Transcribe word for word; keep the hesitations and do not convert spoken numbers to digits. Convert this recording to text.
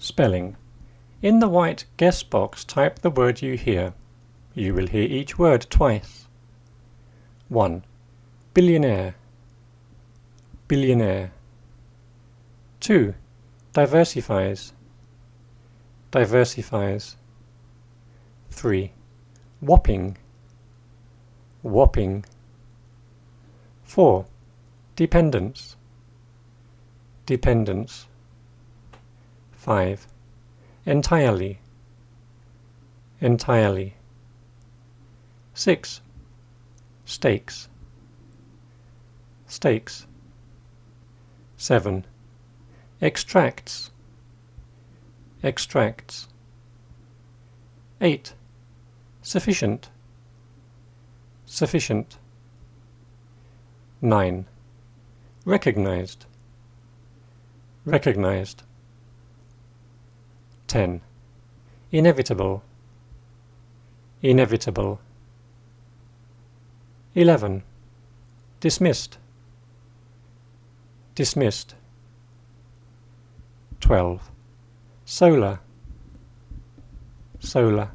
Spelling. In the white guess box, type the word you hear. You will hear each word twice. one. Billionaire. Billionaire. two. Diversifies. Diversifies. three. Whopping. Whopping. four. Dependence. Dependence. five. Entirely. Entirely. six. Stakes. Stakes. seven. Extracts. Extracts. eight. Sufficient. Sufficient. nine. Recognized. Recognized. ten. Inevitable. Inevitable. eleven. Dismissed. Dismissed. twelve. Solar. Solar.